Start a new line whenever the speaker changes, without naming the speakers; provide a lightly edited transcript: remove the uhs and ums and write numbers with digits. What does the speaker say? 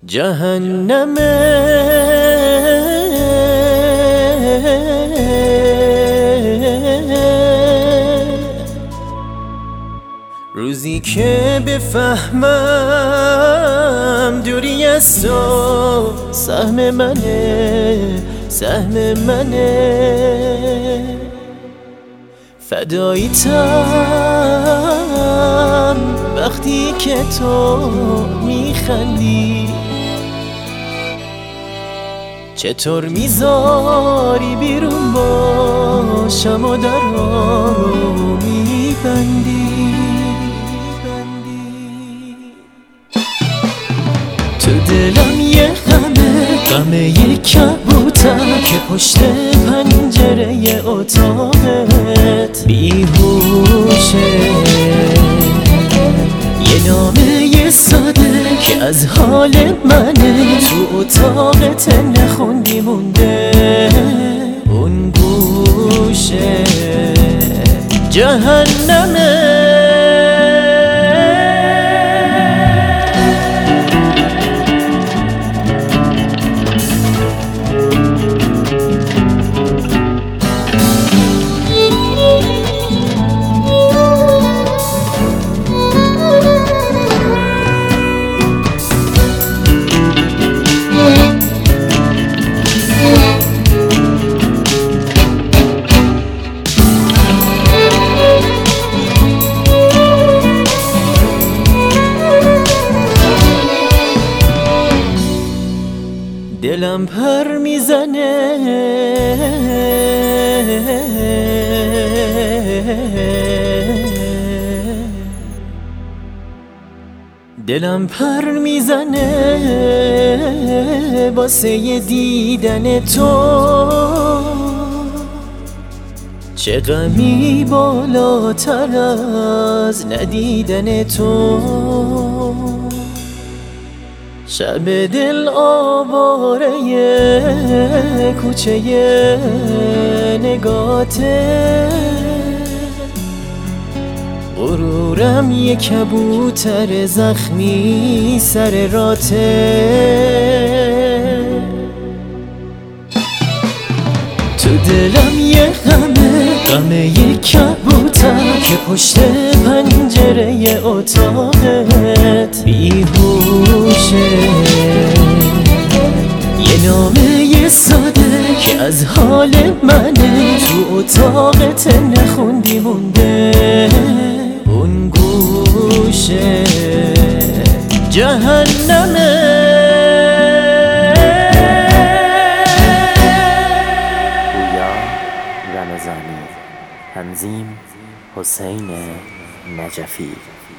روزی که بفهمم دوری از تو سهم منه، سهم منه. فدایی‌تم وقتی که تو میخندی، چطور میذاری بیرون باشم و درها رو میبندی. تو دلم یه غمه یه کبوتر که پشت پنجره اتاقت بیهوشه. یه نامه ساده که از حال منه تو اتاقت نخوندی مونده اون گوشه جهنمه. دلم پر میزنه دلم پر میزنه واسه دیدن تو. چه غمی بالاتر از ندیدن تو. شب دل آواره کوچه نگاته. غرورم یه کبوتر زخمی سر راته. تو دلم یه غمه یه کبوتر که پشت پنجره اتاقت بیهوشه. یه نامه ساده که از حال منه تو اتاقت نخوندی مونده اون گوشه جهنمه.
رمضانی، تنظیم حسین نجفی.